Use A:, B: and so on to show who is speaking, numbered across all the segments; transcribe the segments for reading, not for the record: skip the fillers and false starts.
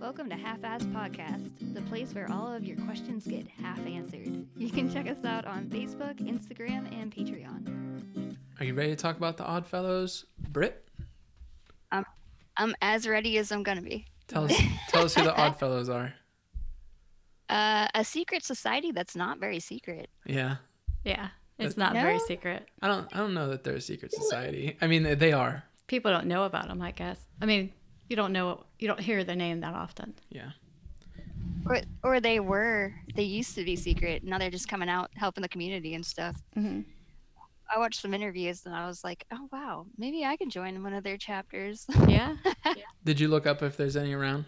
A: Welcome to Half-Ass Podcast, the place where all of your questions get half answered. You can check us out on Facebook, Instagram, and Patreon.
B: Are you ready to talk about the Oddfellows, Britt?
C: I'm as ready as I'm gonna be.
B: Tell us who the Oddfellows are.
C: A secret society that's not very secret.
B: Yeah,
D: Yeah, it's not very
C: No?
D: secret.
B: I don't know that they're a secret society. I mean, they are.
D: People don't know about them, I guess. I mean, you don't hear their name that often.
B: Yeah.
C: Or they used to be secret. Now they're just coming out helping the community and stuff.
D: Mm-hmm.
C: I watched some interviews and I was like, oh wow, maybe I could join one of their chapters.
D: Yeah.
B: Did you look up if there's any around?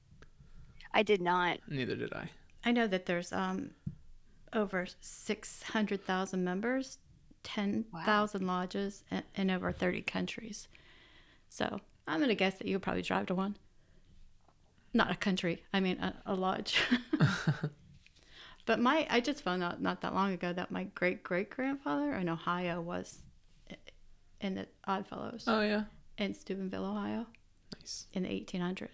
C: I did not.
B: Neither did I.
D: I know that there's over 600,000 members, 10,000 lodges, in over 30 countries. So I'm going to guess that you'll probably drive to one. Not a country, I mean a lodge. But I just found out not that long ago that my great-great-grandfather in Ohio was in the Oddfellows
B: Oh yeah.
D: in Steubenville, Ohio
B: Nice.
D: in the 1800s.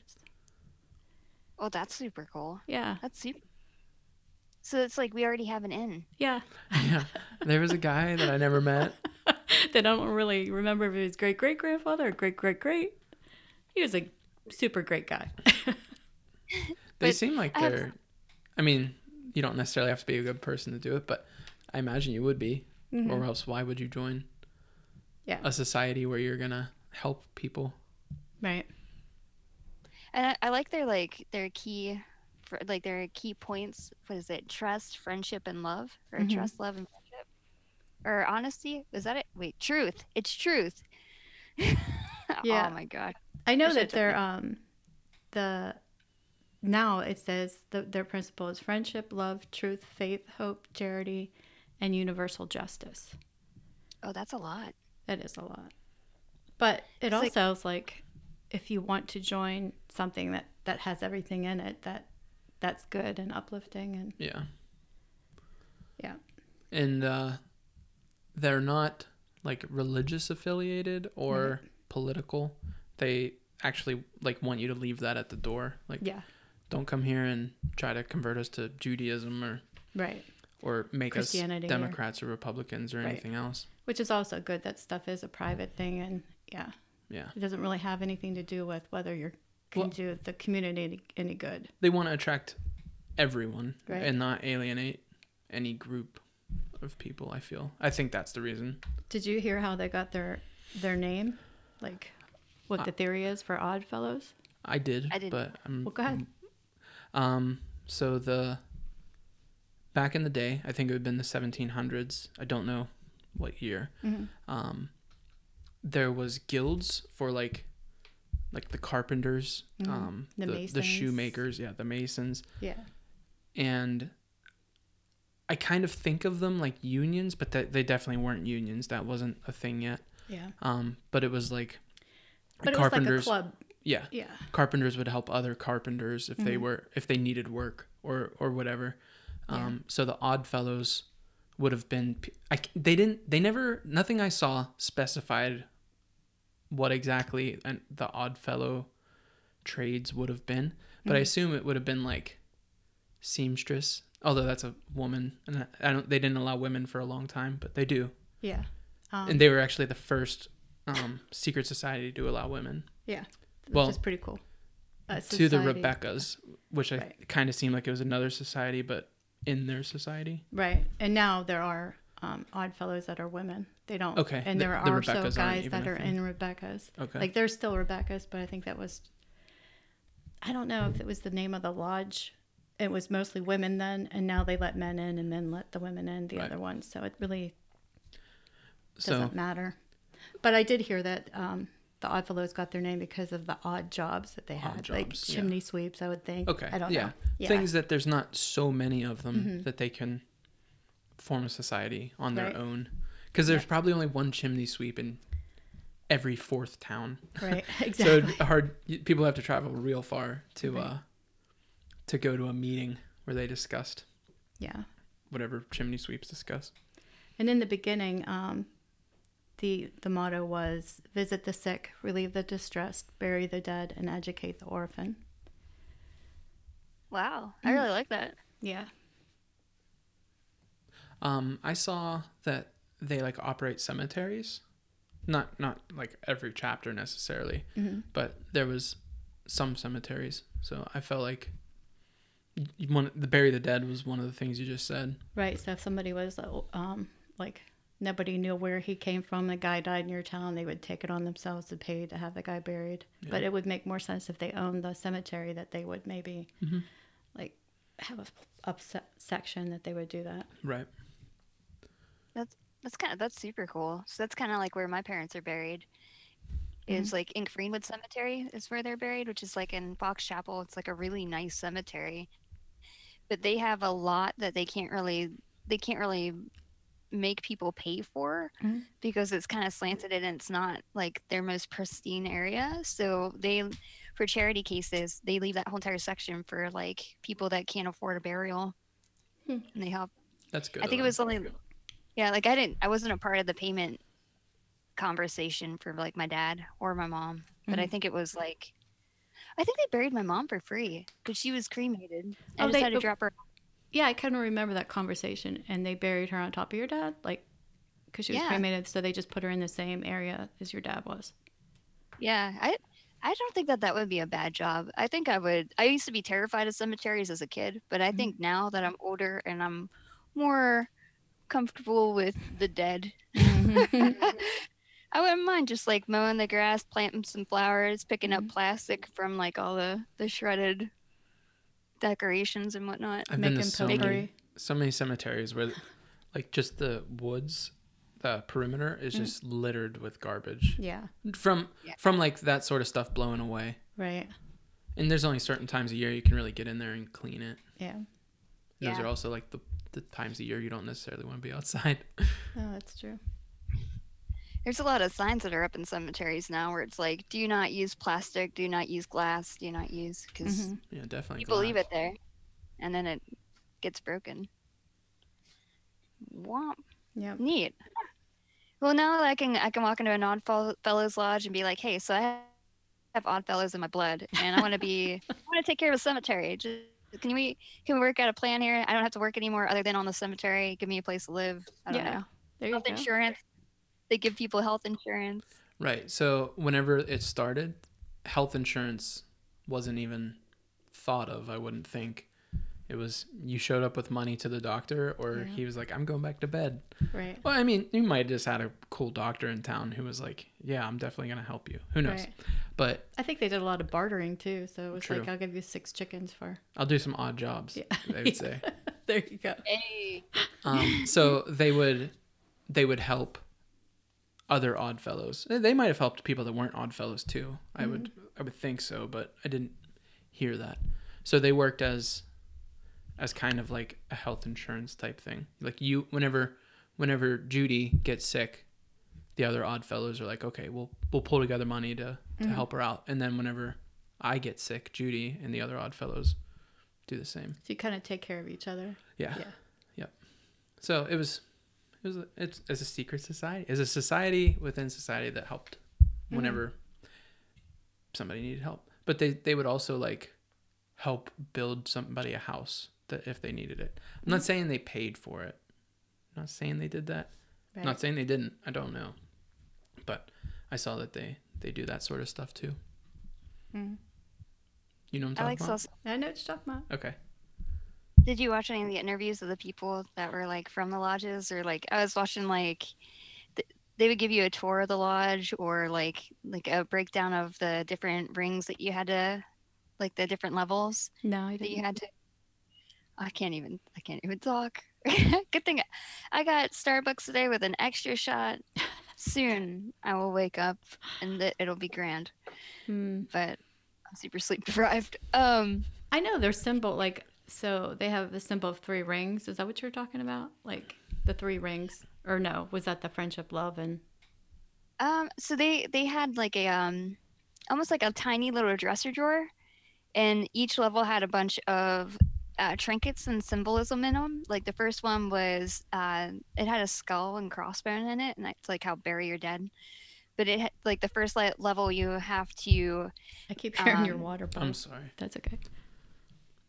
C: Oh, that's super cool.
D: Yeah.
C: That's super. So it's like we already have an in.
D: Yeah.
B: Yeah. There was a guy that I never met.
D: They don't really remember if it was great-great-grandfather or great-great-great. He was a super great guy.
B: They
C: But
B: seem like
C: I have-
B: they're. I mean, you don't necessarily have to be a good person to do it, but I imagine you would be, or else why would you join
D: Yeah.
B: a society where you're gonna help people?
D: Right.
C: And I like their key, their key points. What is it? Trust, friendship, and love, or
D: Mhm.
C: trust, love, and friendship, or honesty. Is that it? Wait, truth. It's truth.
D: Yeah.
C: Oh my god.
D: I know
C: I
D: that
C: should check
D: they're now it says their principle is friendship, love, truth, faith, hope, charity, and universal justice.
C: Oh, that's a lot.
D: That is a lot. But it
C: It's
D: also is like if you want to join something that has everything in it, that's good and uplifting and
B: Yeah.
D: yeah.
B: And they're not like religious affiliated or political. They actually like want you to leave that at the door. Like,
D: Yeah.
B: don't come here and try to convert us to Judaism
D: Right.
B: or make us
D: Christianity or-
B: Democrats or Republicans or
D: Right.
B: anything else.
D: Which is also good. That stuff is a private thing and yeah.
B: Yeah.
D: It doesn't really have anything to do with whether you're going to do the community any good.
B: They want to attract everyone
D: Right.
B: and not alienate any group of people, I think that's the reason.
D: Did you hear how they got their name? Like what the theory is for Oddfellows?
B: I did,
C: I didn't.
B: but
D: Well, go ahead.
B: So back in the day, I think it would have been the 1700s. I don't know what year.
D: Mm-hmm.
B: There was guilds for like the carpenters,
D: The
B: the
D: masons.
B: shoemakers, the masons,
D: Yeah.
B: and I kind of think of them like unions, but they definitely weren't unions. That wasn't a thing yet.
D: Yeah.
B: But it was like
D: But
B: carpenters.
D: it was like a club.
B: Yeah.
D: Yeah.
B: Carpenters would help other carpenters if
D: Mm-hmm.
B: if they needed work or whatever.
D: Yeah.
B: So the Oddfellows would have been. Nothing I saw specified what exactly the Oddfellow trades would have been, but I assume it would have been like seamstress. Although that's a woman, and they didn't allow women for a long time, but they do,
D: Yeah.
B: and they were actually the first secret society to allow women.
D: Yeah. Which
B: Well,
D: is pretty cool.
B: To the
D: Society.
B: Rebeccas, which
D: Right.
B: kind of seemed like it was another society, but in their society.
D: Right. And now there are Oddfellows that are women. They don't.
B: Okay.
D: And
B: The
D: there are
B: Rebeccas aren't
D: also guys
B: even
D: that
B: a
D: are
B: thing.
D: in Rebecca's.
B: Okay.
D: Like there's still Rebecca's, but I think that was. I don't know if it was the name of the lodge. It was mostly women then, and now they let men in and men let the women in, the
B: Right.
D: other ones. So it really
B: So
D: doesn't matter. But I did hear that the Oddfellows got their name because of the odd jobs that they had, like
B: jobs, yeah.
D: chimney sweeps. I would think.
B: okay,
D: I don't
B: yeah.
D: know. Yeah.
B: Things that there's not so many of them that they can form a society on their
D: Right.
B: own, because there's probably only one chimney sweep in every fourth town.
D: Right.
B: So
D: Exactly.
B: it's people have to travel real far to
D: Right.
B: to go to a meeting where they discussed
D: Yeah.
B: whatever chimney sweeps discuss.
D: And in the beginning, the motto was visit the sick, relieve the distressed, bury the dead, and educate the orphan.
C: Wow, I really like that.
D: Yeah.
B: I saw that they like operate cemeteries, not like every chapter necessarily, but there was some cemeteries. So I felt like the bury the dead was one of the things you just said.
D: Right. So if somebody was like nobody knew where he came from, the guy died in your town, they would take it on themselves to pay to have the guy buried.
B: Yeah.
D: But it would make more sense if they owned the cemetery that they would maybe like have a section that they would do that.
B: Right.
C: That's super cool. So that's kind of like where my parents are buried. Is like Ink Greenwood Cemetery is where they're buried, which is like in Fox Chapel. It's like a really nice cemetery, but they have a lot that they can't really make people pay for because it's kind of slanted and it's not like their most pristine area. So they, for charity cases, they leave that whole entire section for like people that can't afford a burial, and they help.
B: That's good.
C: I think it was only, yeah, like I wasn't a part of the payment conversation for like my dad or my mom, but I think it was like, I think they buried my mom for free because she was cremated. I just had to drop her.
D: Yeah, I kind of remember that conversation, and they buried her on top of your dad, like, because she was cremated, so they just put her in the same area as your dad was.
C: Yeah, I don't think that would be a bad job. I think I would. I used to be terrified of cemeteries as a kid, but I think now that I'm older and I'm more comfortable with the dead, I wouldn't mind just like mowing the grass, planting some flowers, picking up plastic from like all the shredded decorations and whatnot.
B: I've been to so many cemeteries where like just the woods, the perimeter is just littered with garbage.
D: Yeah.
B: From like that sort of stuff blowing away.
D: Right.
B: And there's only certain times a year you can really get in there and clean it.
D: Yeah.
B: Those are also like the times a year you don't necessarily want to be outside.
D: Oh, that's true.
C: There's a lot of signs that are up in cemeteries now where it's like, do not use plastic, do not use glass, do not use, because
B: yeah, definitely
C: people leave it there and then it gets broken. Womp.
D: Yep.
C: Neat. Well, now I can walk into an Oddfellows lodge and be like, hey, so I have Oddfellows in my blood and I want to take care of a cemetery. Can we work out a plan here? I don't have to work anymore other than on the cemetery. Give me a place to live. I don't know.
D: There you
C: Health
D: go.
C: insurance. They give people health insurance.
B: Right. So whenever it started, health insurance wasn't even thought of, I wouldn't think. It was you showed up with money to the doctor or he was like, I'm going back to bed.
D: Right.
B: Well, I mean, you might have just had a cool doctor in town who was like, yeah, I'm definitely going to help you. Who knows? Right. But
D: I think they did a lot of bartering too. So it was
B: true.
D: like, I'll give you 6 chickens for.
B: I'll do some odd jobs, they would say.
D: There you go.
C: Hey.
B: So they would help other Oddfellows. They might have helped people that weren't Oddfellows too. I would think so, but I didn't hear that. So they worked as kind of like a health insurance type thing. Like you, whenever Judy gets sick, the other Oddfellows are like, okay, we'll pull together money to help her out. And then whenever I get sick, Judy and the other Oddfellows do the same.
D: So you kind of take care of each other.
B: Yeah. Yep. So it's as a secret society, as a society within society that helped whenever somebody needed help. But they would also like help build somebody a house that if they needed it. I'm not saying they paid for it. I'm not saying they did that.
D: Right.
B: I'm not saying they didn't. I don't know. But I saw that they do that sort of stuff too. You know what I'm talking about?
D: I know what you're talking about.
B: Okay.
C: Did you watch any of the interviews of the people that were like from the lodges, or like I was watching like they would give you a tour of the lodge or like a breakdown of the different rings that you had to, like the different levels.
D: No, I didn't.
C: That you had to. I can't even talk. Good thing I got Starbucks today with an extra shot. Soon I will wake up and it'll be grand. But I'm super sleep deprived.
D: I know their symbol, like, so they have the symbol of 3 rings. Is that what you're talking about? Like the 3 rings, or no? Was that the friendship, love, and?
C: So they had like a almost like a tiny little dresser drawer, and each level had a bunch of trinkets and symbolism in them. Like the first one was it had a skull and crossbone in it, and that's like how bury your dead. But it had, like the first level you have to.
D: I keep hearing your water bottle.
B: I'm sorry.
D: That's okay.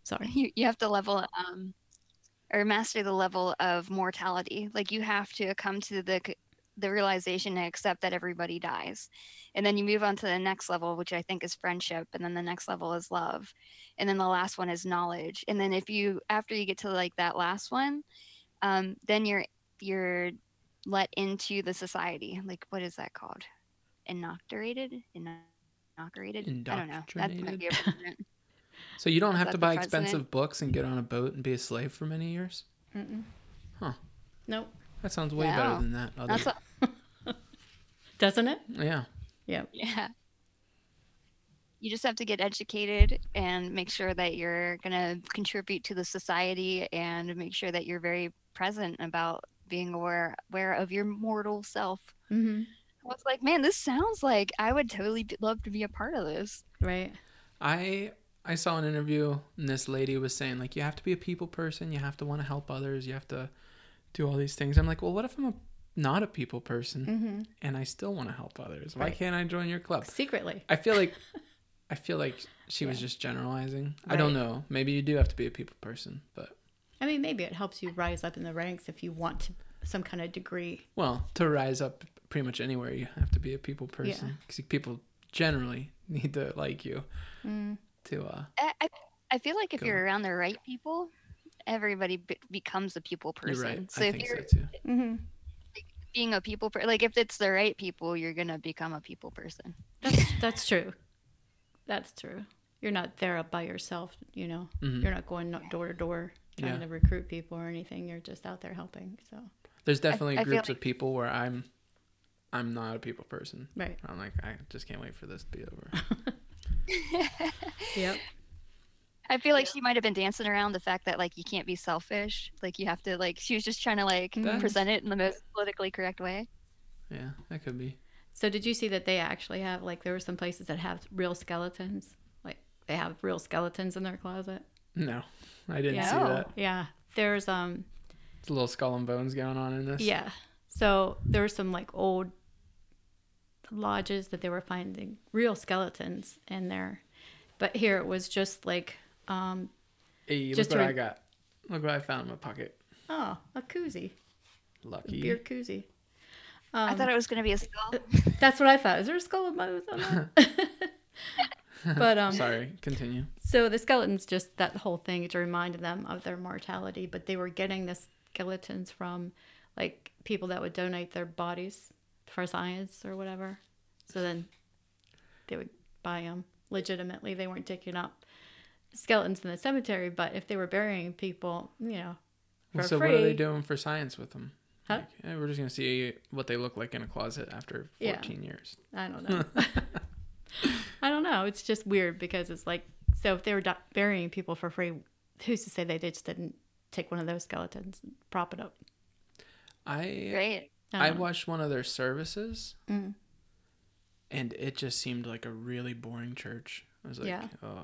D: Sorry.
C: You have to level or master the level of mortality. Like you have to come to the realization and accept that everybody dies. And then you move on to the next level, which I think is friendship, and then the next level is love. And then the last one is knowledge. And then after you get to like that last one, then you're let into the society. Like what is that called? Inaugurated? Inaugurated? I don't know. That might be a president.
B: So you don't
C: Is
B: have
C: that
B: to
C: the
B: buy
C: president?
B: expensive books and get on a boat and be a slave for many years?
D: Mm-mm.
B: Huh.
D: Nope.
B: That sounds way better
C: No.
B: than that.
C: That's what,
D: Doesn't it?
B: Yeah.
D: Yep.
C: yeah. You just have to get educated and make sure that you're going to contribute to the society and make sure that you're very present about being aware of your mortal self.
D: Mm-hmm.
C: I was like, man, this sounds like I would totally love to be a part of this.
D: Right.
B: I saw an interview and this lady was saying like you have to be a people person, you have to want to help others, you have to do all these things. I'm like, well, what if I'm not a people person
D: Mm-hmm.
B: and I still want to help others? Why
D: Right.
B: can't I join your club?
D: Secretly.
B: I feel like she was
D: Yeah.
B: just generalizing. I don't
D: Right.
B: know. Maybe you do have to be a people person, but
D: I mean, maybe it helps you rise up in the ranks if you want to some kind of degree.
B: well, to rise up pretty much anywhere, you have to be a people person because people generally need to like you
D: Mm.
B: to
C: I feel like if
B: Go.
C: you're around the right people, everybody becomes a people person.
B: You're right.
C: So
B: I
C: if
B: think
C: you're
B: so too.
D: Mm-hmm.
C: being a like if it's the right people, you're gonna become a people person.
D: That's true. That's true. You're not there by yourself, you know.
B: Mhm.
D: You're not going door to door trying
B: Yeah.
D: to recruit people or anything. You're just out there helping. So,
B: There's definitely
C: I feel
B: groups
C: like-
B: of people where I'm not a people person.
D: right.
B: I'm like, I just can't wait for this to be over.
D: Yep.
C: I feel like she might have been dancing around the fact that like you can't be selfish. Like you have to like she was just trying to like
B: That's-
C: present it in the most politically correct way.
B: Yeah, that could be.
D: So did you see that they actually have like there were some places that have real skeletons? Like they have real skeletons in their closet?
B: No, I didn't see
C: No.
B: that.
D: Yeah. There's
B: It's a little skull and bones going on in this.
D: yeah. So there were some like old lodges that they were finding real skeletons in there. But here it was just like
B: Hey,
D: Just
B: look what
D: to
B: I got. Look what I found in my pocket.
D: oh, a koozie. A
B: Lucky.
D: beer koozie.
C: I thought it was gonna be a skull.
D: That's what I thought. Is there a skull with bones on that? But
B: Sorry, continue.
D: so the skeletons, just that whole thing to remind them of their mortality. But they were getting the skeletons from like people that would donate their bodies for science or whatever. So then they would buy them legitimately. They weren't taking up skeletons in the cemetery, but if they were burying people, you know, for
B: So
D: free.
B: what are they doing for science with them?
D: Huh?
B: Like, we're just gonna see what they look like in a closet after
D: Yeah.
B: 14 years.
D: I don't know. I don't know. It's just weird because it's like, so if they were burying people for free, who's to say they just didn't take one of those skeletons and prop it up?
B: I
C: Right.
B: I
D: don't know.
B: watched one of their services,
D: Mm.
B: and it just seemed like a really boring church. I was like,
D: Yeah.
B: oh,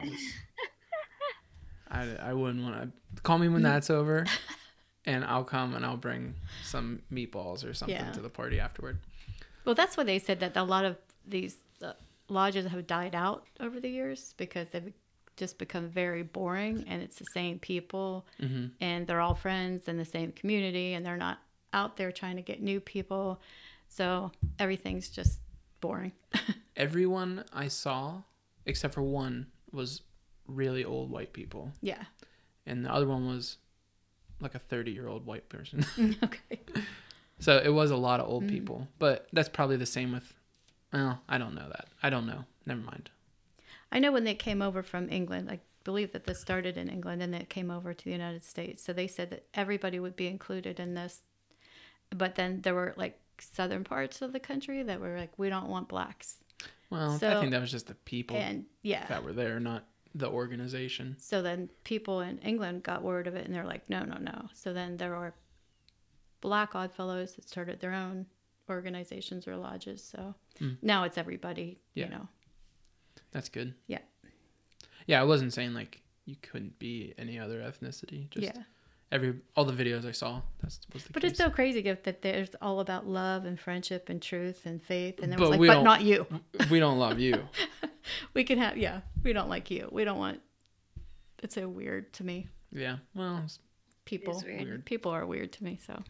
B: I wouldn't want to call me when that's over, and I'll come and I'll bring some meatballs or something
D: Yeah.
B: to the party afterward.
D: Well, that's why they said that a lot of these lodges have died out over the years because they've just become very boring and it's the same people
B: Hmm.
D: and they're all friends in the same community and they're not out there trying to get new people. So everything's just boring.
B: Everyone I saw, except for one, was really old white people,
D: Yeah.
B: and the other one was like a 30-year-old white person.
D: Okay.
B: So it was a lot of old people, but that's probably the same with. Well, I don't know that. I don't know. Never mind.
D: I know when they came over from England, I believe that this started in England and it came over to the United States. So they said that everybody would be included in this. But then there were like southern parts of the country that were like, we don't want blacks.
B: Well, I
D: So-
B: think that was just the people
D: And yeah.
B: that were there, not the organization.
D: So then people in England got word of it and they're like, no, no, no. So then there were black Oddfellows that started their own organizations or lodges. So now it's everybody,
B: Yeah.
D: you know.
B: That's good.
D: Yeah.
B: Yeah, I wasn't saying like you couldn't be any other ethnicity. Just
D: Yeah.
B: all the videos I saw, was the
D: But
B: case.
D: it's so crazy that there's all about love and friendship and truth and faith. And then
B: But
D: it was
B: we
D: like, but
B: don't-
D: not you.
B: We don't love you.
D: We can have, we don't like you. We don't want it's so weird to me.
B: Yeah. Well, it's
D: People
C: weird.
B: weird.
D: people are weird to me, so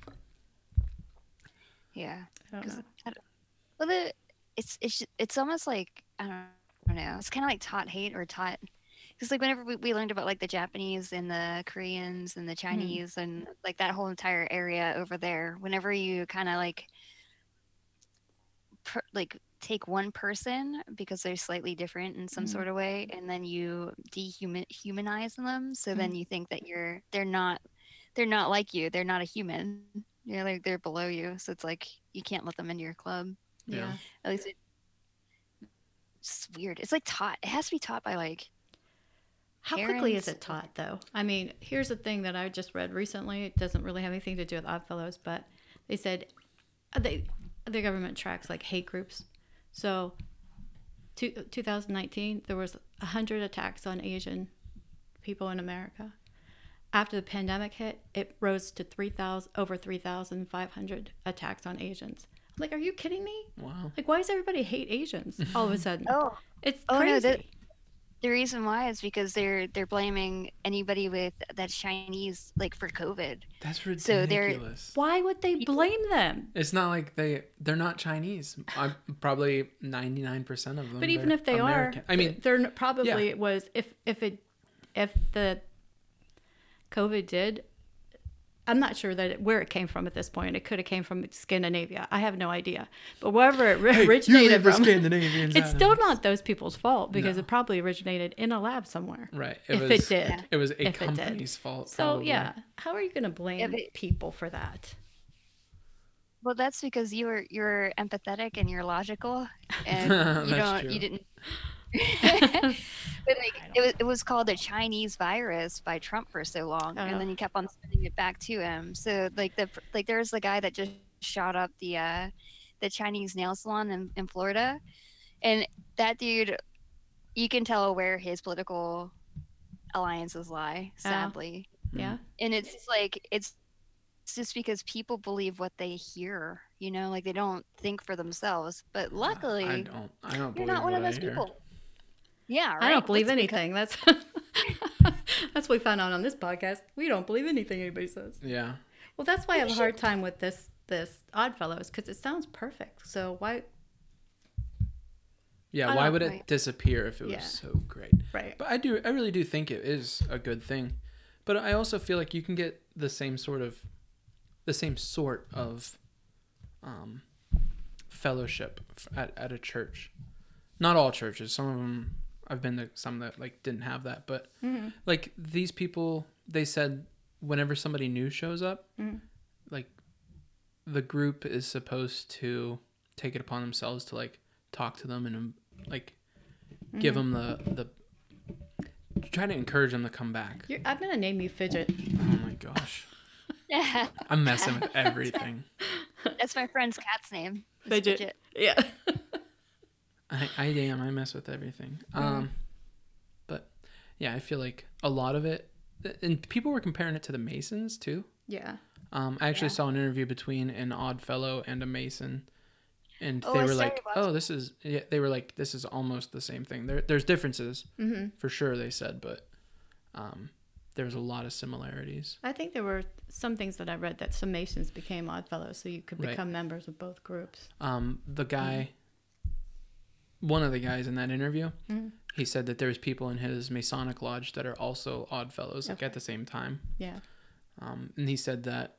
C: Yeah.
D: I don't
C: 'Cause
D: know.
C: Well, it's almost like I don't know. It's kind of like taught hate or taught because like whenever we learned about like the Japanese and the Koreans and the Chinese and like that whole entire area over there, whenever you kind of like take one person because they're slightly different in some sort of way, and then you humanize them, so then you think that they're not like you, they're not a human. You're like they're below you, so it's like you can't let them into your club.
D: Yeah.
C: At least it's weird. It's like taught. It has to be taught by like
D: How quickly is
C: parents.
D: it taught, though? I mean, here's the thing that I just read recently. It doesn't really have anything to do with Oddfellows, but they said the government tracks like hate groups. So, 2019, there was 100 attacks on Asian people in America. After the pandemic hit, it rose to over 3,500 attacks on Asians. I'm like, are you kidding me?
B: Wow.
D: Like, why does everybody hate Asians all of a sudden?
C: Oh,
D: It's
C: oh
D: crazy.
C: no, the reason why is because they're blaming anybody with that's Chinese like for COVID.
B: That's
C: So they're-
B: ridiculous.
D: Why would they blame them?
B: It's not like they're not Chinese. I'm probably 99% of them.
D: But even
B: they're
D: if they
B: American.
D: are,
B: I mean,
D: they're probably it was if the COVID did. I'm not sure where it came from at this point. It could have came from Scandinavia. I have no idea. But wherever it originated from,
B: Scandinavians.
D: it's still not those people's fault because it probably originated in a lab somewhere.
B: Right.
D: If it did.
B: It was a
D: If it did.
B: company's fault.
D: So
B: probably.
D: yeah, how are you going to blame people for that?
C: Well, that's because you're empathetic and you're logical, and
B: That's true.
C: you didn't. But like it was called the Chinese virus by Trump for so long,
D: Oh.
C: and then he kept on sending it back to him. So like there's the guy that just shot up the Chinese nail salon in Florida, and that dude, you can tell where his political alliances lie. Sadly,
D: Yeah.
C: and it's just like it's just because people believe what they hear, like they don't think for themselves. But luckily,
B: I don't
C: you're
B: believe
C: not one of
B: what I
C: those
B: hear.
C: people. Yeah, right.
D: I don't believe
C: That's because-
D: anything. That's that's what we found out on this podcast. We don't believe anything anybody says.
B: Yeah.
D: Well, that's why I have a hard time with this Oddfellows because it sounds perfect. So why?
B: Yeah.
D: I
B: Why
D: don't-
B: would it
C: right.
B: disappear if it was
D: Yeah.
B: so great?
D: Right.
B: But I really do think it is a good thing. But I also feel like you can get the same sort of fellowship at a church. Not all churches. Some of them, I've been to some that like didn't have that. But like these people, they said whenever somebody new shows up, like the group is supposed to take it upon themselves to like talk to them and like give them the try to encourage them to come back.
D: I'm gonna name you Fidget.
B: Oh my gosh. I'm messing with everything.
C: That's my friend's cat's name. It's
D: Fidget. Yeah.
B: I mess with everything. But yeah, I feel like a lot of it, and people were comparing it to the Masons too.
D: Yeah.
B: I actually saw an interview between an Oddfellow and a Mason, and
C: Oh,
B: they
C: I
B: were
C: started
B: like,
C: watching
B: "Oh, they were like, this is almost the same thing. There's differences for sure," they said, but there was a lot of similarities.
D: I think there were some things that I read that some Masons became Oddfellows, so you could
B: Right.
D: become members of both groups.
B: The guy, one of the guys in that interview, he said that there's people in his Masonic lodge that are also Oddfellows, like at the same time.
D: Yeah.
B: And he said that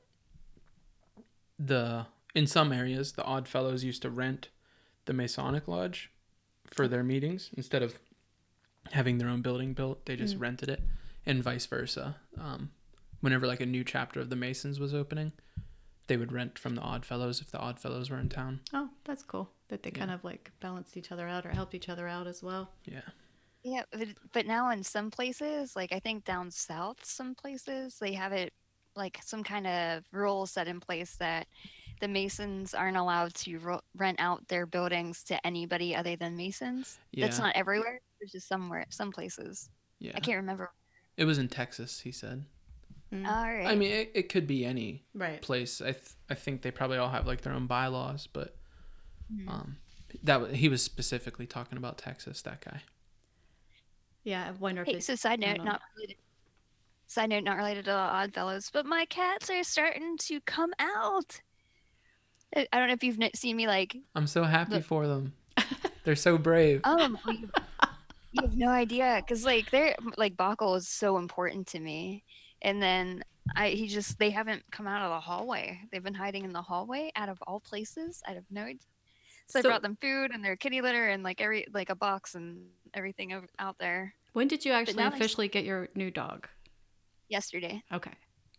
B: in some areas, the Oddfellows used to rent the Masonic lodge for their meetings instead of having their own building built. They just rented it, and vice versa. Whenever like a new chapter of the Masons was opening, they would rent from the Oddfellows if the Oddfellows were in town.
D: Oh, that's cool that they kind of like balanced each other out or helped each other out as well.
B: Yeah.
C: Yeah, but now in some places, like I think down south, some places they have it like some kind of rule set in place that the Masons aren't allowed to rent out their buildings to anybody other than Masons. That's
B: Yeah.
C: not everywhere. There's just some places.
B: Yeah.
C: I can't remember.
B: It was in Texas, he said.
C: All right.
B: I mean, it could be any
D: Right.
B: place. I think they probably all have like their own bylaws, but
C: Mm-hmm.
B: he was specifically talking about Texas, that guy.
D: Yeah, I wonder if
C: Hey,
D: it's.
C: so side
D: I
C: note,
D: don't know.
C: not related. Side note, not related to Oddfellows, but my cats are starting to come out. I don't know if you've seen me like
B: I'm so happy
C: look.
B: for them. They're so brave.
C: Well, you have no idea, because like they're like Bokkel is so important to me, and then they haven't come out of the hallway. They've been hiding in the hallway out of all places. I have no idea. So I
D: So
C: brought them food and their kitty litter and like a box and everything out there
D: when did you actually
C: now they-
D: officially get your new dog?
C: yesterday.
D: Okay.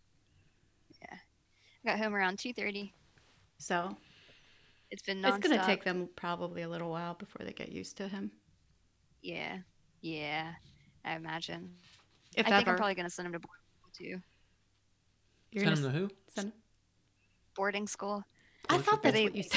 C: I got home around 2:30.
D: So
C: It's been
D: it's going to
C: nonstop.
D: take them probably a little while before they get used to him.
C: Yeah, I imagine.
D: If
C: I think I'm
D: ever.
C: probably gonna send him to boarding school too.
D: You're
B: Send
D: gonna
B: them to who?
D: send him?
C: Boarding school.
D: I
B: What
D: thought
B: should
D: that's
C: they-
D: what you said.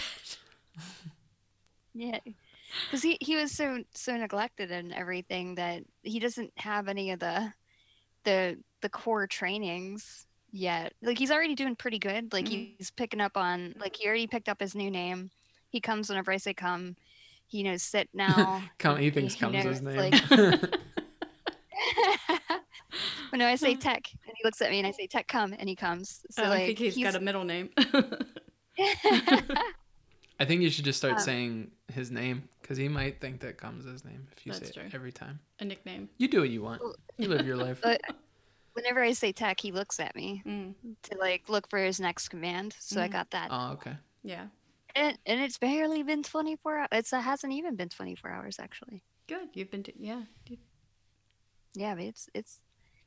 C: Yeah, because he was so neglected and everything that he doesn't have any of the core trainings yet. Like he's already doing pretty good. Like he's picking up on like he already picked up his new name. He comes whenever I say come. He knows sit now.
B: He thinks comes
C: knows,
B: his name.
C: like- When I say tech, and he looks at me and I say tech come, and he comes. So
D: Oh,
C: like
D: I think he's got a middle name.
B: I think you should just start
C: Um,
B: saying his name because he might think that comes his name if you
D: That's
B: say
D: true.
B: it every time.
D: A nickname.
B: You do what you want. You live your life.
C: But whenever I say tech, he looks at me
D: Mm,
C: to like look for his next command. So I
D: Mhm.
C: got that.
B: Oh, okay.
D: yeah.
C: And it's barely been 24 hours. It hasn't even been 24 hours actually.
D: Good. You've been yeah.
C: Yeah, but it's.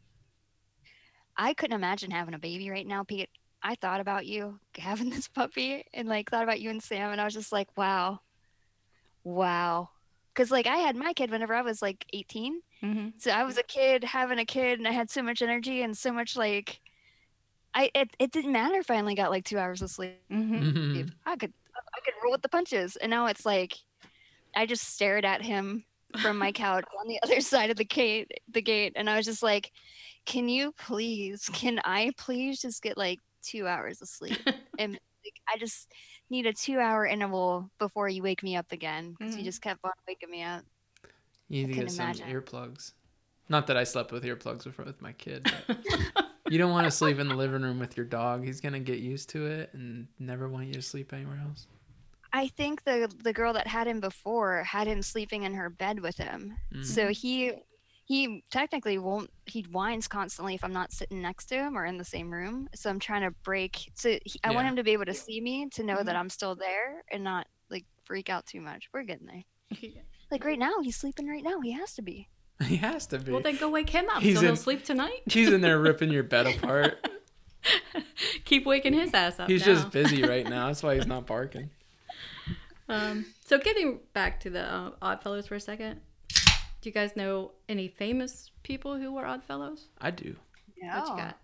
C: I couldn't imagine having a baby right now, Pete. I thought about you having this puppy and like thought about you and Sam, and I was just like, wow. Because like I had my kid whenever I was like 18.
D: Mm-hmm.
C: So I was a kid having a kid, and I had so much energy and so much like. It didn't matter if I only got like 2 hours of sleep.
D: Mm-hmm.
B: Mhm.
C: I could roll with the punches, and now it's like I just stared at him from my couch on the other side of the gate, and I was just like, can I please just get like 2 hours of sleep? And like, I just need a 2 hour interval before you wake me up again, because you
D: Mhm.
C: just kept on waking me up.
B: You need to
C: can
B: get some
C: imagine.
B: earplugs. Not that I slept with earplugs with my kid, but you don't want to sleep in the living room with your dog. He's gonna get used to it and never want you to sleep anywhere else.
C: I think the girl that had him before had him sleeping in her bed with him.
B: Mm.
C: So he technically won't. He whines constantly if I'm not sitting next to him or in the same room. So I'm trying to break. So I want
B: Yeah.
C: him to be able to see me, to know that
D: Mhm.
C: I'm still there and not like freak out too much. We're getting there. Like right now, he's sleeping right now. He has to be.
B: He has to be.
D: Well, then go wake him up
B: He's
D: so he'll
B: in-
D: sleep tonight.
B: He's in there ripping your bed apart.
D: Keep waking his ass up.
B: He's
D: now.
B: just busy right now. That's why he's not barking.
D: So getting back to the Oddfellows for a second, do you guys know any famous people who were Oddfellows?
B: I do.
D: What you got?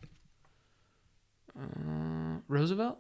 B: Roosevelt?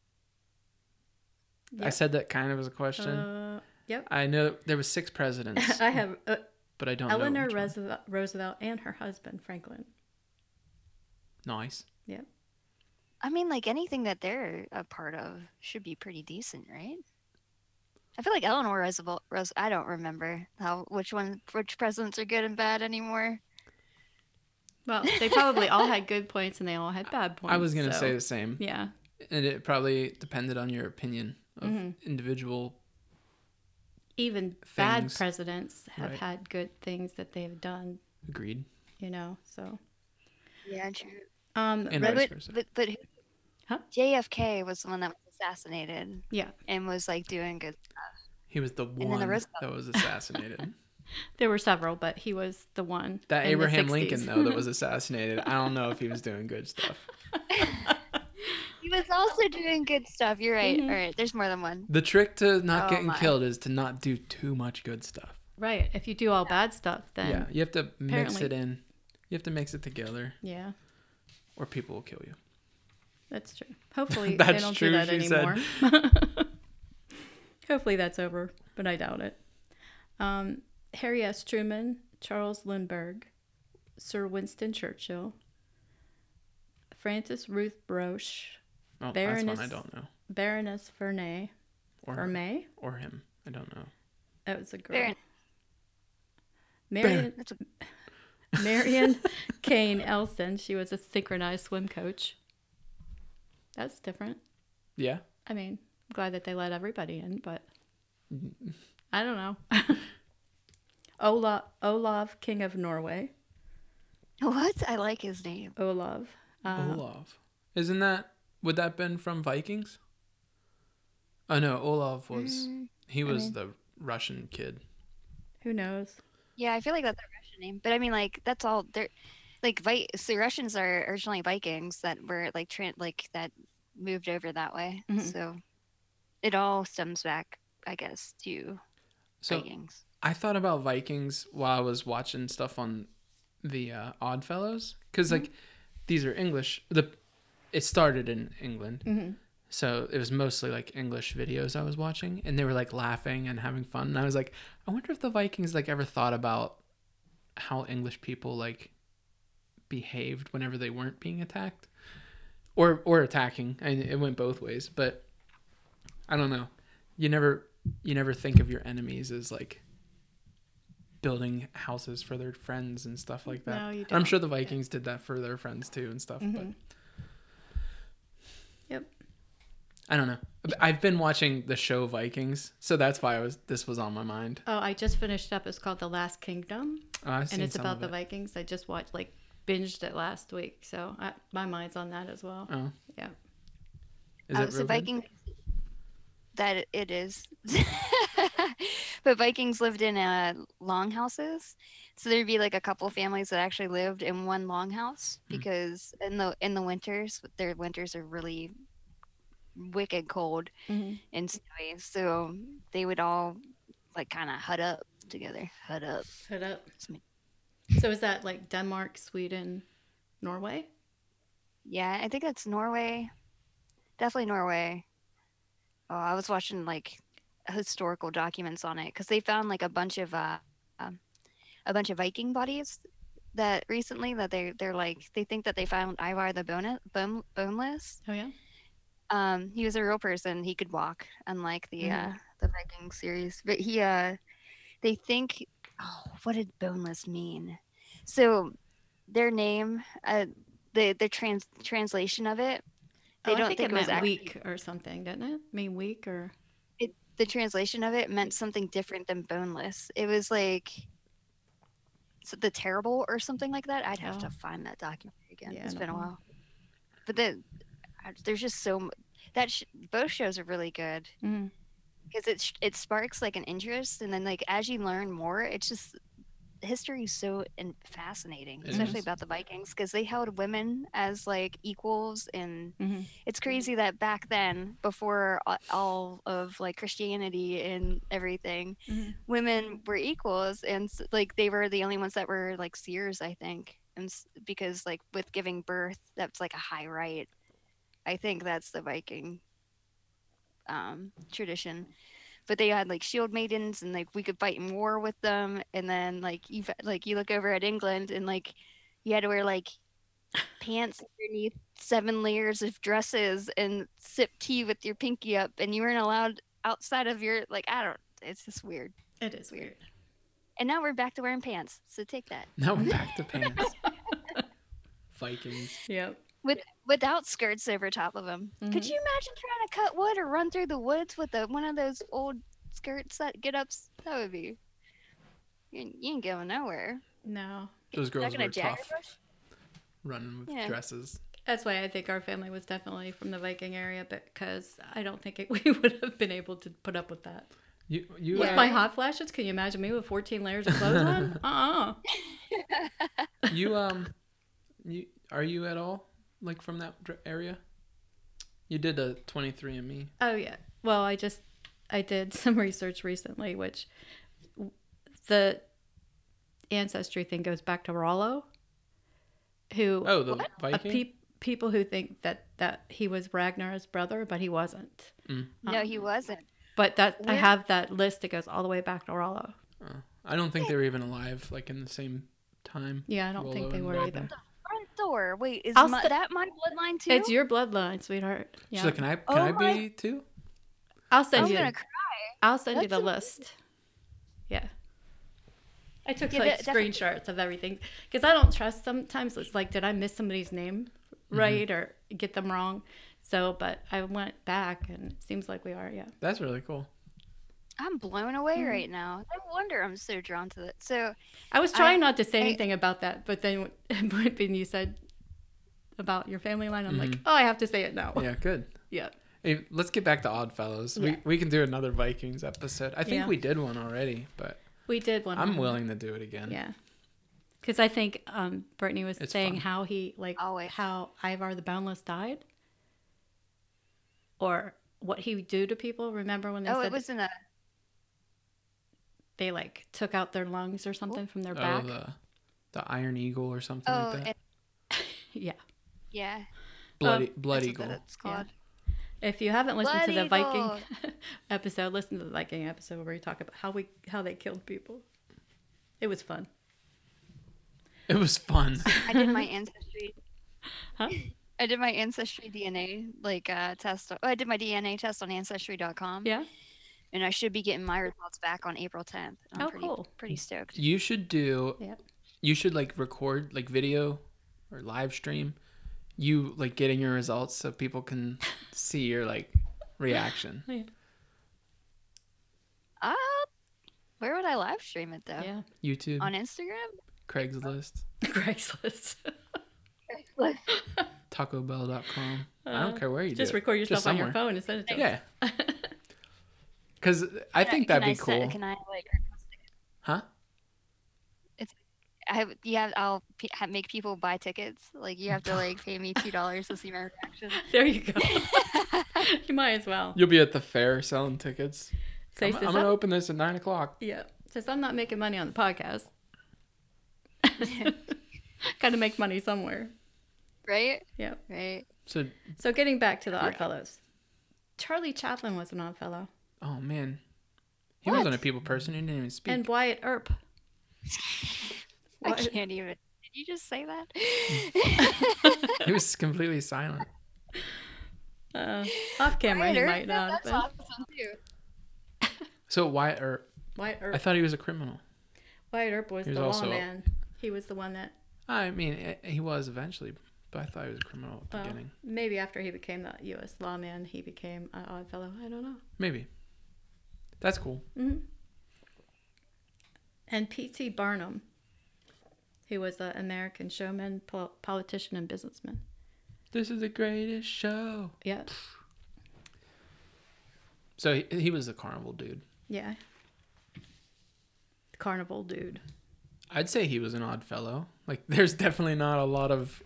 B: I
D: Yep.
B: said that kind of as a question.
D: Yep.
B: I know there was 6 presidents,
D: I have
B: but I don't
D: Eleanor
B: know. which one.
D: Roosevelt and her husband Franklin.
B: Nice.
D: Yep.
C: I mean, like anything that they're a part of should be pretty decent, right? I feel like Eleanor Roosevelt. I don't remember which presidents are good and bad anymore.
D: Well, they probably all had good points and they all had bad points.
B: I was going to
D: so,
B: say the same.
D: Yeah.
B: And it probably depended on your opinion of individual.
D: Even bad
B: Things.
D: presidents have
B: Right.
D: had good things that they've done,
B: Agreed.
D: so.
C: Yeah, true.
B: And
D: Red-
B: vice versa.
C: But
D: Huh?
C: JFK was the one that was assassinated
D: yeah,
C: and was like doing good.
B: He was the
C: then the
B: one
C: Roosevelt.
B: that was assassinated.
D: there were several, but he was the one.
B: That
D: in the
B: Abraham
D: 60s.
B: Lincoln, though, that was assassinated, I don't know if he was doing good stuff.
C: He was also doing good stuff. You're right.
D: Mhm.
C: All right. There's more than one.
B: The trick to not
C: Oh
B: getting
C: my.
B: killed is to not do too much good stuff.
D: Right. If you do all bad stuff, then
B: Yeah, you have to mix
D: apparently-
B: it in. You have to mix it together,
D: yeah,
B: or people will kill you.
D: that's true. Hopefully they
B: That's
D: don't
B: true,
D: do that
B: she said.
D: anymore. Hopefully that's over, but I doubt it. Harry S. Truman, Charles Lindbergh, Sir Winston Churchill, Frances Ruth Broche,
B: Oh, that's
D: Baroness-
B: one I don't know.
D: Baroness Vernay,
B: Or
D: Vermey.
B: or him. I don't know.
D: That was a girl.
C: Baron-
D: Marion,
C: That's a
D: Marion Kane Elson. She was a synchronized swim coach. That's different.
B: Yeah.
D: I mean, I'm glad that they let everybody in, but I don't know. Olav, King of Norway.
C: What? I like his name.
D: Olav.
B: Olaf. Would that been from Vikings? Oh no, Olaf was, he was the Russian kid.
D: Who knows?
C: Yeah, I feel like that's a Russian name, but I mean, like that's all. They're like so Russians are originally Vikings that were like that moved over that way.
D: Mhm.
C: So it all stems back, I guess, to
B: So
C: Vikings.
B: I thought about Vikings while I was watching stuff on the Oddfellows, because like these are English. It started in England,
D: Mm-hmm.
B: so it was mostly like English videos I was watching, and they were like laughing and having fun. And I was like, I wonder if the Vikings like ever thought about how English people like behaved whenever they weren't being attacked or attacking. And it went both ways, but I don't know. You never think of your enemies as like building houses for their friends and stuff like that.
D: No, you
B: And I'm
D: don't.
B: sure the Vikings did that for their friends too and stuff, but
D: Yep.
B: I don't know. I've been watching the show Vikings, so that's why this was on my mind.
D: Oh, I just finished up. It's called The Last Kingdom,
B: I've
D: and
B: seen
D: it's
B: some
D: about
B: of
D: the
B: it.
D: Vikings. I just binged it last week, so my mind's on that as well.
B: Oh,
D: Yeah.
B: is it
C: So
B: real good?
C: Vikings, that it is. But Vikings lived in longhouses, so there'd be like a couple families that actually lived in one longhouse because in the winters, their winters are really wicked cold
D: Mm-hmm.
C: and snowy, so they would all like kind of hut up together. Hut up.
D: Put up. So is that like Denmark, Sweden, Norway?
C: Yeah, I think that's Norway. Definitely Norway. Oh, I was watching like historical documents on it because they found like a bunch of Viking bodies that recently that they're like they think that they found Ivar the boneless.
D: Oh yeah.
C: He was a real person. He could walk, unlike
D: Mhm.
C: the Viking series. But they think, oh, what did boneless mean? So their name, the translation of it, they
D: I
C: don't
D: think
C: think
D: it
C: it was
D: meant
C: actually
D: weak or something, didn't it? Mean weak or
C: the translation of it meant something different than boneless. It was like the terrible or something like that. I'd have
D: Oh.
C: to find that documentary again.
D: Yeah,
C: It's
D: no
C: been a
D: problem.
C: while. But there's just both shows are really good
D: Mhm.
C: because it sparks like an interest, and then like as you learn more, it's just history is so fascinating,
B: It
C: especially
B: is.
C: about the Vikings because they held women as like equals, and
D: Mhm.
C: it's crazy that back then, before all of like Christianity and everything,
D: Mhm.
C: women were equals, and like they were the only ones that were like seers, I think, and because like with giving birth, that's like a high right. I think that's the Viking tradition. But they had like shield maidens, and like we could fight in war with them. And then you look over at England, and like you had to wear like pants underneath 7 layers of dresses and sip tea with your pinky up, and you weren't allowed outside of your like I don't. It's just weird.
D: It is weird.
C: And now we're back to wearing pants. So take that
B: Now we're back to pants. Vikings.
D: Yep.
C: without skirts over top of them. Could
D: Mhm.
C: you imagine trying to cut wood or run through the woods with one of those old skirts that get ups? That would be you ain't going nowhere.
D: No.
B: Those girls
C: Stuck in a
B: were
C: jagger
B: tough,
C: bush?
B: running with
C: Yeah.
B: dresses.
D: That's why I think our family was definitely from the Viking area, because I don't think we would have been able to put up with that.
B: You
D: With
C: Yeah.
D: my hot flashes, can you imagine me with 14 layers of clothes on?
B: you are you at all like from that area? You did a 23andMe.
D: Oh yeah. Well, I did some research recently, which the ancestry thing goes back to Rollo, who
B: Oh, the Viking.
D: people who think that he was Ragnar's brother, but he wasn't.
C: No, he wasn't.
D: But I
C: Where-
D: have that list that goes all the way back to Rollo.
B: Oh, I don't think they were even alive like in the same time.
D: Yeah, I don't think
B: Rollo
D: they
B: and
D: were
B: Ragnar.
D: either.
C: Front door. Wait, is
D: I'll
C: that my bloodline too?
D: It's your bloodline, sweetheart.
B: She's
D: Yeah.
B: like, can I
C: Oh my-
B: be too?
D: I'll send
C: I'm
D: you.
C: gonna cry.
D: I'll send you
C: That's
D: the
C: amazing.
D: list. Yeah. I took
C: Yeah,
D: like
C: definitely.
D: screenshots of everything because I don't trust. Sometimes it's like, did I miss somebody's name right or get them wrong? So, but I went back and it seems like we are. Yeah.
B: That's really cool.
C: I'm blown away right now. No wonder I'm so drawn to it. So
D: I was trying
C: I-
D: not to say
C: I-
D: anything about that, but then when you said about your family line, I'm like, oh, I have to say it now.
B: Yeah, good.
D: Yeah.
B: Hey, let's get back to Oddfellows.
D: Yeah.
B: We can do another Vikings episode. I think
D: Yeah.
B: we did one already, but
D: We did one.
B: I'm
D: on-
B: willing to do it again.
D: Yeah. Because I think Brittany was
B: It's
D: saying
B: fun.
D: how he
C: I'll wait.
D: how Ivar the Boundless died, or what he would do to people. Remember when they
C: oh,
D: said
C: it was in a
D: they like took out their lungs or something from their
B: Oh,
D: back?
B: the Iron Eagle or something
C: oh
B: like that.
D: Yeah.
C: yeah.
B: Blood
C: That's
B: Eagle.
C: what it's called.
D: If you haven't listened to the
C: Blood
D: Viking
C: Eagle.
D: episode, listen to the Viking episode where we talk about how they killed people. It was fun.
B: It was fun.
C: I did my ancestry.
D: Huh?
C: I did my ancestry DNA test. Oh, I did my DNA test on ancestry.com.
D: Yeah.
C: And I should be getting my results back on April 10th. I'm
D: Oh,
C: pretty,
D: cool.
C: pretty stoked.
B: You should do.
D: Yep.
B: You should like record like video or live stream. You like getting your results so people can see your like reaction.
C: Where would I live stream it though?
D: Yeah.
B: YouTube,
C: On Instagram?
B: Craigslist,
D: Craigslist.
B: TacoBell.com. I don't care where you
D: Just
B: do it.
D: record yourself
B: Just
D: on your
B: somewhere.
D: phone and send it to us.
B: Yeah. Because I think that'd be cool.
C: Can I like
B: Huh?
C: I'll make people buy tickets. Like you have to like pay me $2 to see my reaction.
D: There you go. You might as well.
B: You'll be at the fair selling tickets.
D: Say,
B: I'm
D: says
B: going to
D: I'm-
B: open this at 9:00.
D: Yeah. Since I'm not making money on the podcast. Got to make money somewhere.
C: Right?
D: Yeah.
C: Right.
B: So,
D: So getting back to the Oddfellows. Charlie Chaplin was an Oddfellow.
B: oh man. He
C: What?
B: wasn't a people person. He didn't even speak.
D: And Wyatt Earp.
C: I
D: What?
C: can't even. Did you just say that?
B: He was completely silent.
D: Off camera, he
C: Wyatt Earp?
D: might
C: Yeah,
D: not.
C: that's
D: But
C: awesome too.
B: So Wyatt Earp,
D: Wyatt
B: I
D: Earp.
B: thought he was a criminal.
D: Wyatt Earp was
B: He was
D: the
B: also-
D: lawman. He was the one that,
B: I mean, he was eventually, but I thought he was a criminal at the
D: well,
B: beginning.
D: maybe after he became the U.S. lawman, he became an Oddfellow. I don't know.
B: Maybe. That's cool.
D: Hmm. And P.T. Barnum. He was an American showman, politician, and businessman.
B: This is the greatest show.
D: Yeah.
B: So he was the carnival dude.
D: Yeah. Carnival dude.
B: I'd say he was an odd fellow. Like, there's definitely not a lot of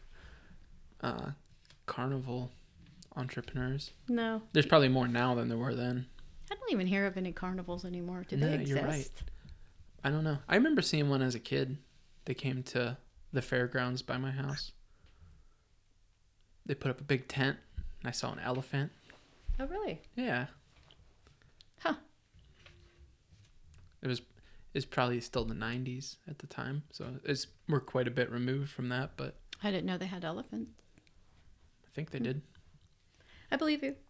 B: carnival entrepreneurs.
D: No.
B: There's probably more now than there were then.
D: I don't even hear of any carnivals anymore. Do they
B: No,
D: exist?
B: you're right. I don't know. I remember seeing one as a kid. They came to the fairgrounds by my house. They put up a big tent, and I saw an elephant.
D: Oh, really?
B: Yeah.
D: Huh.
B: It's probably still the 90s at the time, so we're quite a bit removed from that, but
D: I didn't know they had elephants.
B: I think they did.
D: I believe you.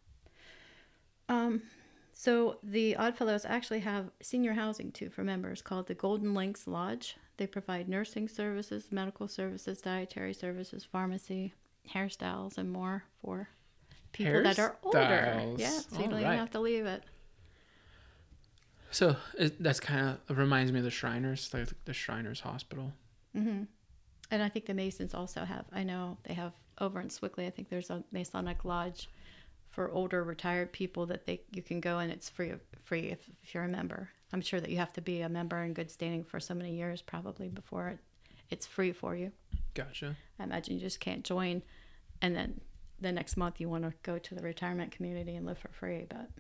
D: So the Oddfellows actually have senior housing too for members called the Golden Links Lodge. They provide nursing services, medical services, dietary services, pharmacy, hairstyles, and more for people that are older.
B: Hairstyles.
D: Yeah, so you don't
B: All
D: even
B: right.
D: have to leave it.
B: So that's kind of reminds me of the Shriners, like the Shriners Hospital.
D: Hmm. And I think the Masons also have. I know they have over in Swickley. I think there's a Masonic lodge for older retired people that you can go and it's free if you're a member. I'm sure that you have to be a member in good standing for so many years probably before it's free for you.
B: Gotcha.
D: I imagine you just can't join and then the next month you want to go to the retirement community and live for free. But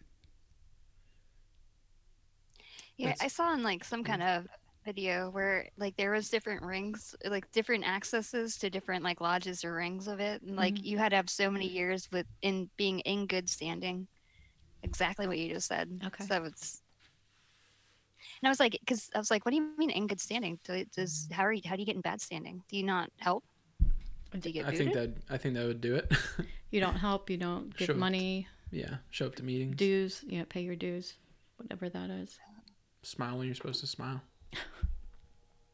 C: Yeah,
B: That's-
C: I saw in like some kind of video where like there was different rings, like different accesses to different like lodges or rings of it, and like you had to have so many years in being in good standing. Exactly what you just said.
D: Okay.
C: So it's. And I was like, because I was like, what do you mean in good standing? How do you get in bad standing? Do you not help? Do you get
B: I think that would do it.
D: you don't help, you don't give
B: Sure.
D: money,
B: Yeah, show up to meetings.
D: dues, pay your dues, whatever that is.
B: Smile when you're supposed to smile.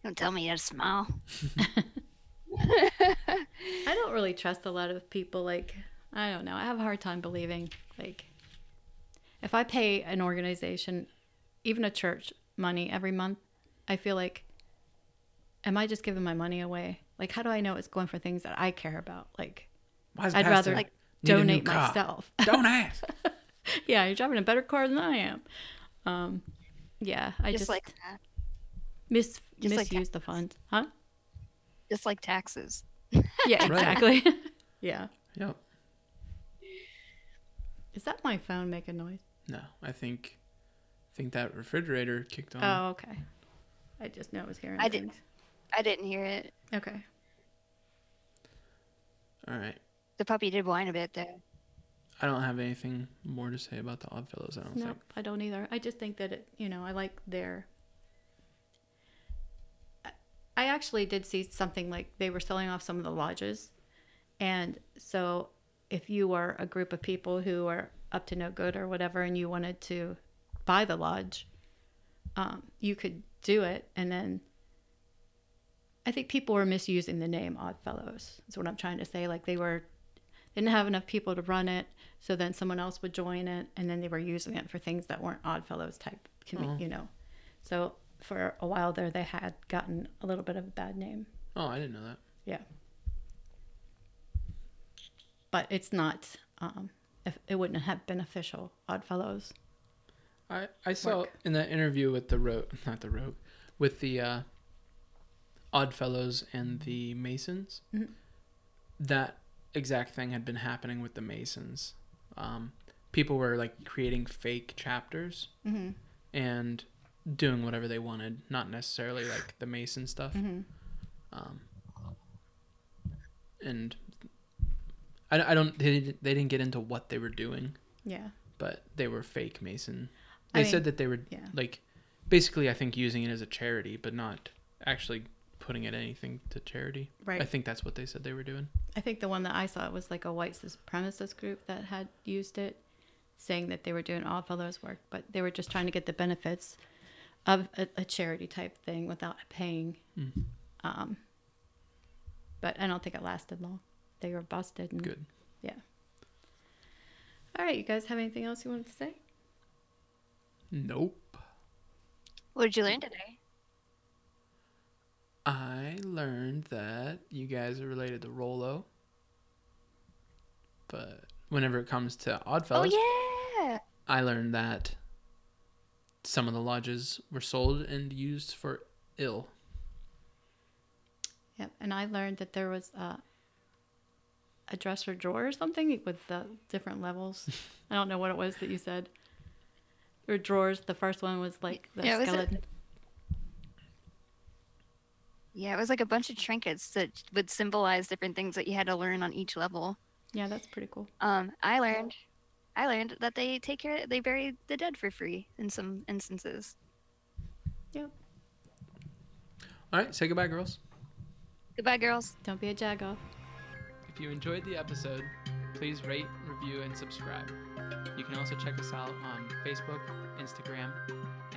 C: Don't tell me you had to smile.
D: I don't really trust a lot of people. Like, I don't know. I have a hard time believing, like, if I pay an organization, even a church, money every month, I feel like, am I just giving my money away? Like, how do I know it's going for things that I care about? Like,
B: Why does
D: I'd
B: Pastor
D: rather like
B: need a new
D: donate
B: car?
D: myself.
B: Don't ask.
D: Yeah, you're driving a better car than I am. Yeah, I
C: Just
D: just
C: like that.
D: misuse
C: like
D: the funds. Huh?
C: Just like taxes.
D: Yeah,
B: Right.
D: exactly. Yeah.
B: Yep.
D: Is that my phone making noise?
B: No, I think that refrigerator kicked on.
D: Oh, okay. I just know I was hearing
C: I
D: things.
C: I didn't hear it.
D: Okay.
B: All right.
C: The puppy did whine a bit though.
B: I don't have anything more to say about the Oddfellows, I don't
D: No,
B: think.
D: I don't either. I just think that I like their. I actually did see something like they were selling off some of the lodges, and so if you were a group of people who are up to no good or whatever, and you wanted to buy the lodge, you could do it, and then. I think people were misusing the name Oddfellows. Is what I'm trying to say. Like didn't have enough people to run it, so then someone else would join it, and then they were using it for things that weren't Oddfellows type, So for a while there, they had gotten a little bit of a bad name.
B: Oh, I didn't know that.
D: Yeah, but it's not. If it wouldn't have been official Oddfellows.
B: I saw
D: Work.
B: in that interview with with the Oddfellows and the Masons,
D: Mhm.
B: that exact thing had been happening with the Masons. People were like creating fake chapters
D: Mm-hmm.
B: and doing whatever they wanted, not necessarily like the Mason stuff.
D: Mm-hmm.
B: And I don't they didn't get into what they were doing,
D: Yeah.
B: but they were fake Mason.
D: I
B: They
D: mean,
B: said that they were
D: yeah.
B: like basically I think using it as a charity, but not actually putting it anything to charity.
D: Right.
B: I think that's what they said they were doing.
D: I think the one that I saw was like a white supremacist group that had used it, saying that they were doing Oddfellows work, but they were just trying to get the benefits of a charity type thing without paying.
B: Mm.
D: But I don't think it lasted long. They were busted. And,
B: Good.
D: Yeah. All right, you guys have anything else you wanted to say?
B: Nope.
C: What did you learn today?
B: I learned that you guys are related to Rolo. But whenever it comes to Oddfellows,
C: Oh yeah.
B: I learned that some of the lodges were sold and used for ill.
D: Yep. And I learned that there was a dresser drawer or something with the different levels. I don't know what it was that you said. There were drawers. The first one was like the
C: Yeah, was it-
D: skeleton.
C: Yeah, it was like a bunch of trinkets that would symbolize different things that you had to learn on each level.
D: Yeah, that's pretty cool.
C: I learned that they bury the dead for free in some instances.
D: Yep.
B: All right, say goodbye, girls.
C: Goodbye, girls.
D: Don't be a jagoff.
B: If you enjoyed the episode, please rate, review, and subscribe. You can also check us out on Facebook, Instagram,